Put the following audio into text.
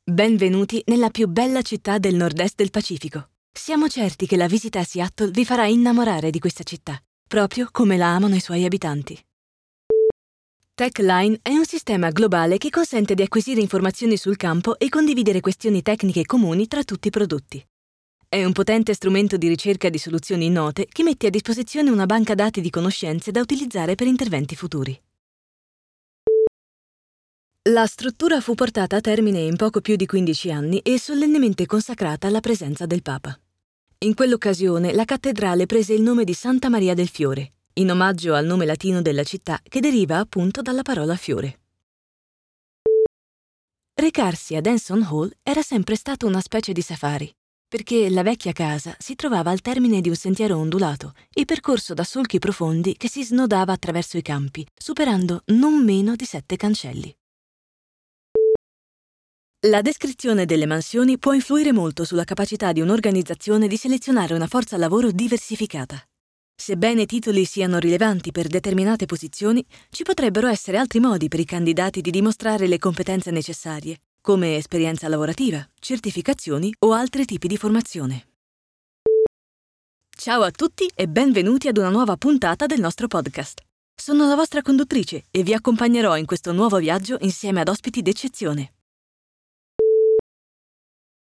Benvenuti nella più bella città del nord-est del Pacifico. Siamo certi che la visita a Seattle vi farà innamorare di questa città, proprio come la amano i suoi abitanti. TechLine è un sistema globale che consente di acquisire informazioni sul campo e condividere questioni tecniche comuni tra tutti i prodotti. È un potente strumento di ricerca di soluzioni note che mette a disposizione una banca dati di conoscenze da utilizzare per interventi futuri. La struttura fu portata a termine in poco più di 15 anni e solennemente consacrata alla presenza del Papa. In quell'occasione la cattedrale prese il nome di Santa Maria del Fiore, in omaggio al nome latino della città che deriva appunto dalla parola fiore. Recarsi ad Anson Hall era sempre stato una specie di safari, perché la vecchia casa si trovava al termine di un sentiero ondulato e percorso da solchi profondi che si snodava attraverso i campi, superando non meno di 7 cancelli. La descrizione delle mansioni può influire molto sulla capacità di un'organizzazione di selezionare una forza lavoro diversificata. Sebbene i titoli siano rilevanti per determinate posizioni, ci potrebbero essere altri modi per i candidati di dimostrare le competenze necessarie, come esperienza lavorativa, certificazioni o altri tipi di formazione. Ciao a tutti e benvenuti ad una nuova puntata del nostro podcast. Sono la vostra conduttrice e vi accompagnerò in questo nuovo viaggio insieme ad ospiti d'eccezione.